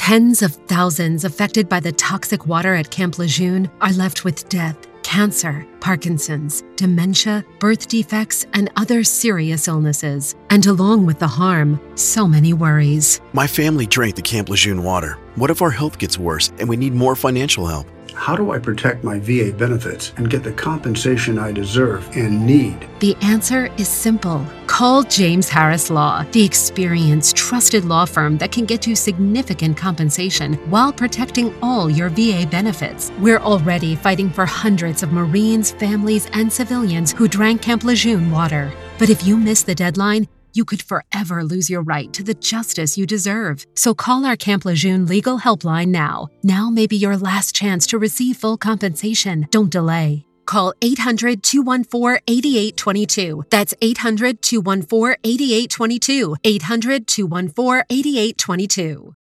Tens of thousands affected by the toxic water at Camp Lejeune are left with death, cancer, Parkinson's, dementia, birth defects, and other serious illnesses. And along with the harm, so many worries. My family drank the Camp Lejeune water. What if our health gets worse and we need more financial help? How do I protect my VA benefits and get the compensation I deserve and need? The answer is simple. Call James Harris Law, the experienced, trusted law firm that can get you significant compensation while protecting all your VA benefits. We're already fighting for hundreds of Marines, families, and civilians who drank Camp Lejeune water. But if you miss the deadline, you could forever lose your right to the justice you deserve. So call our Camp Lejeune legal helpline now. Now may be your last chance to receive full compensation. Don't delay. Call 800-214-8822. That's 800-214-8822. 800-214-8822.